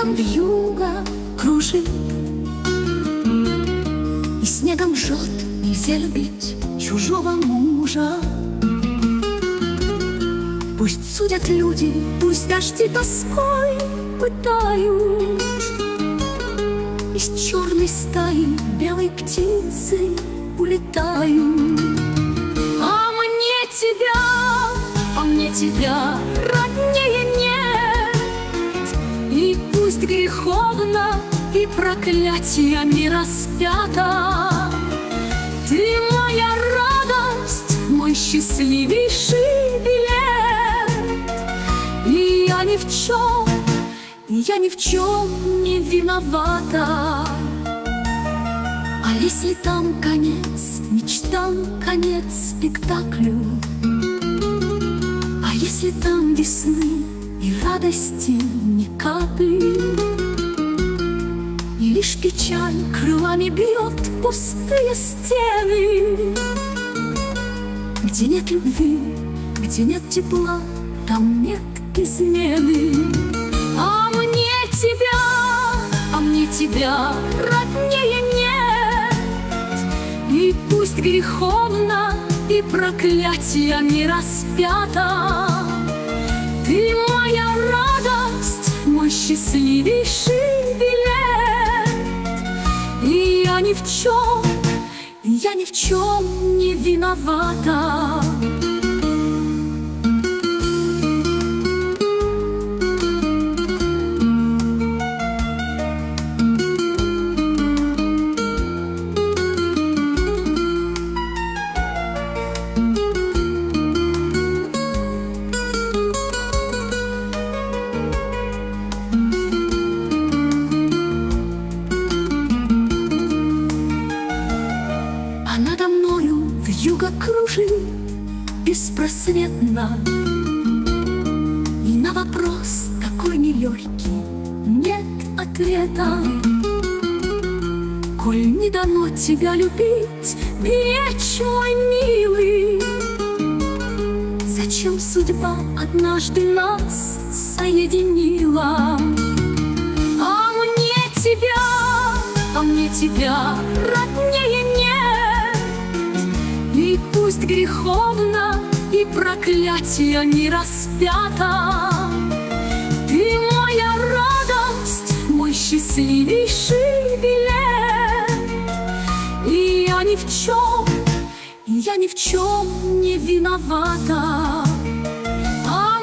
небом вьюга кружит, и снегом жжет. Нельзя любить чужого мужа. Пусть судят люди, пусть дожди тоской пытают, из черной стаи белой птицы улетают. А мне тебя роднее нет, и пусть греховно и проклятиями распята. Ты моя радость, мой счастливейший билет, и я ни в чем не виновата. А если там конец мечтам, конец спектаклю? А если там весны и радости ни капли, и лишь печаль крылами бьет пустые стены? Где нет любви, где нет тепла, там нет измены. А мне тебя роднее нет, и пусть греховно и проклятиями распята. Ты моя радость, мой счастливейший билет, и я ни в чем не виновата. Надо мною вьюга кружит беспросветно, и на вопрос такой нелегкий нет ответа. Коль не дано тебя любить, беречь, мой милый, зачем судьба однажды нас соединила? А мне тебя роднее нет, и пусть греховно и проклятиями распята. Ты моя радость, мой счастливейший билет, и я ни в чем не виновата. А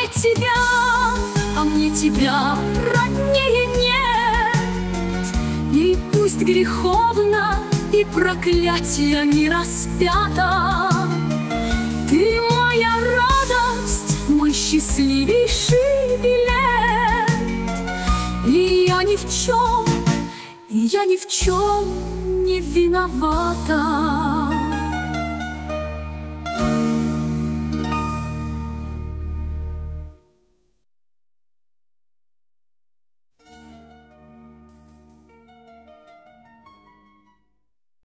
мне тебя роднее нет, и пусть греховно и проклятиями распята. Ты моя радость, мой счастливейший билет, и я ни в чем не виновата.